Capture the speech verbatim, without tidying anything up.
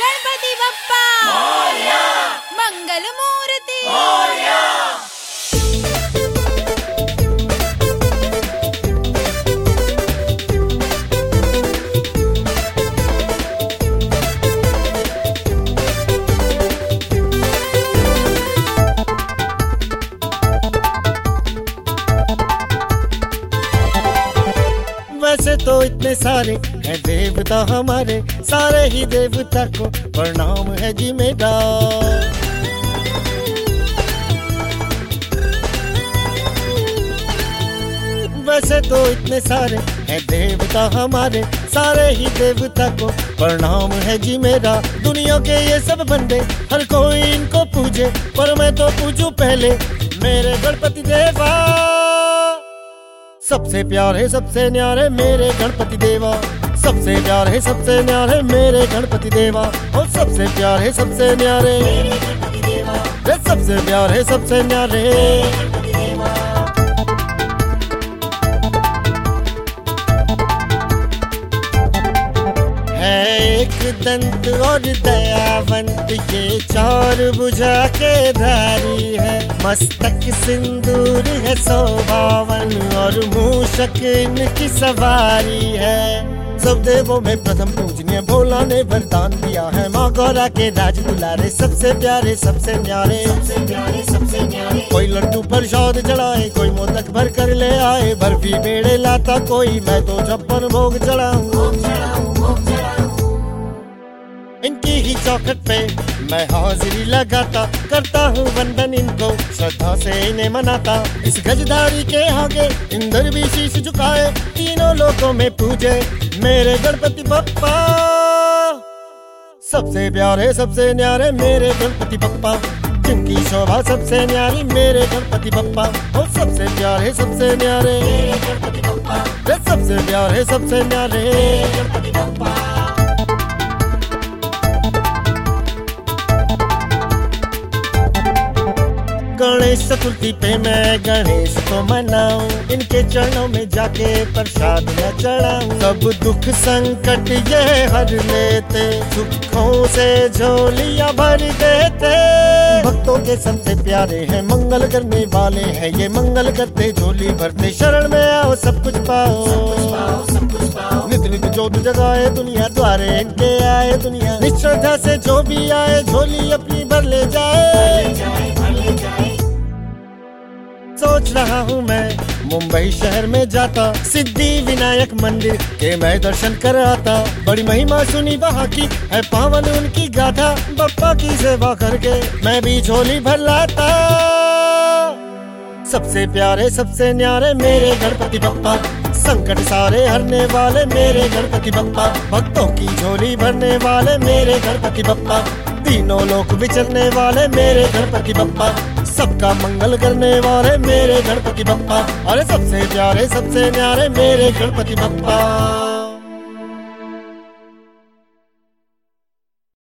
गणपति बप्पा मोरया, मंगल मूर्ति मोरया। वैसे तो इतने सारे हैं देवता हमारे, सारे ही देवता को प्रणाम है जी मेरा। वैसे तो इतने सारे हैं देवता हमारे, सारे ही देवता को प्रणाम है जी मेरा। दुनिया के ये सब बंदे हर कोई इनको पूजे, पर मैं तो पूजू पहले मेरे गणपति देवा। सबसे प्यारे सबसे न्यारे मेरे गणपति देवा, सबसे प्यारे सबसे न्यारे मेरे गणपति देवा। और सबसे प्यारे सबसे न्यारे मेरे गणपति देवा, सबसे प्यारे सबसे न्यारे गणपति देवा। है एक दंत और दयावंत, ये चार भुजा के धारी है। मस्तक सिंदूर है शोभावन, और मूषक इनकी सवारी है। सब देवों में प्रथम पूजनीय भोला ने वरदान दिया है। माँ गौरा के राज दुलारे, सबसे प्यारे सबसे न्यारे, सबसे प्यारे सबसे न्यारे। कोई लड्डू प्रसाद चढ़ाए, कोई मोदक भर कर ले आए। बर्फी पेड़े लाता कोई, मैं तो छप्पन भोग चढ़ाऊं। इनकी ही चौखट पे मैं हाजिरी लगाता, करता हूँ वंदन इनको, श्रद्धा से इन्हें मनाता। इस गजधारी के आगे इंद्र भी शीश झुकाए, तीनों लोकों में पूजे मेरे गणपति बप्पा। सबसे प्यारे सबसे न्यारे मेरे गणपति बप्पा, जिनकी शोभा सबसे न्यारी मेरे गणपति बप्पा। और सबसे प्यारे सबसे न्यारे मेरे गणपति बप्पा, सबसे प्यारे सबसे न्यारे गणपति बप्पा। गणेश चतुर्थी पे मैं गणेश को मनाऊं, इनके चरणों में जाके प्रसाद न चढ़ाऊं। सब दुख संकट ये हर लेते, सुखों से झोलियां भर देते। भक्तों के सबसे प्यारे हैं, मंगल करने वाले हैं ये, मंगल करते झोली भरते। शरण में आओ सब कुछ पाओ, सब कुछ पाओ। नित नित जोत जगाए दुनिया द्वारे इनके आए दुनिया। निश्रद्धा से जो भी आए झोली अपनी भर ले जाए। सोच रहा हूँ मैं मुंबई शहर में जाता, सिद्धि विनायक मंदिर के मैं दर्शन कर आता। बड़ी महिमा सुनी वहाँ की है, पावन उनकी गाथा। बप्पा की सेवा करके मैं भी झोली भर लाता। सबसे प्यारे सबसे न्यारे मेरे गणपति बप्पा, संकट सारे हरने वाले मेरे गणपति बप्पा। भक्तों की झोली भरने वाले मेरे गणपति बप्पा, तीनों लोक विचरने वाले मेरे गणपति बप्पा। सबका मंगल करने वाले मेरे गणपति बप्पा। अरे सबसे प्यारे सबसे न्यारे मेरे गणपति बप्पा।